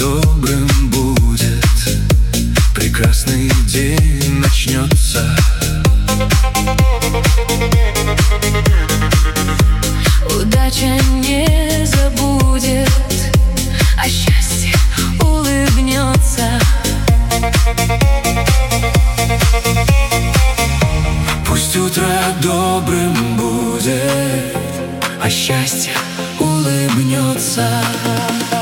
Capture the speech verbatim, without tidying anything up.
добрым будет, прекрасный день начнется. Удача не забудет, а счастье улыбнется. Пусть утро добрым будет, а счастье улыбнется.